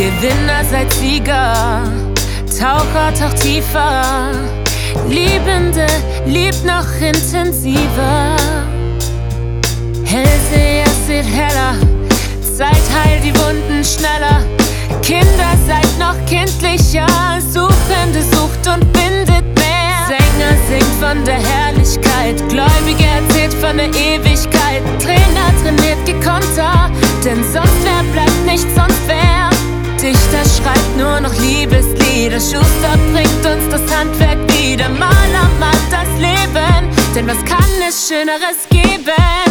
Gewinner seid Sieger, Taucher taucht tiefer, Liebende liebt noch intensiver. Hellseher seht heller, Zeit heilt die Wunden schneller. Kinder seid noch kindlicher, Suchende sucht und findet mehr. Sänger singt von der Herrlichkeit, Gläubiger erzählt von der Ewigkeit. Trainer trainiert gekonter, denn sonst wer bleibt nicht, sonst wer. Dichter schreibt nur noch Liebeslieder, Schuster bringt uns das Handwerk wieder. Maler malt das Leben, denn was kann es Schöneres geben?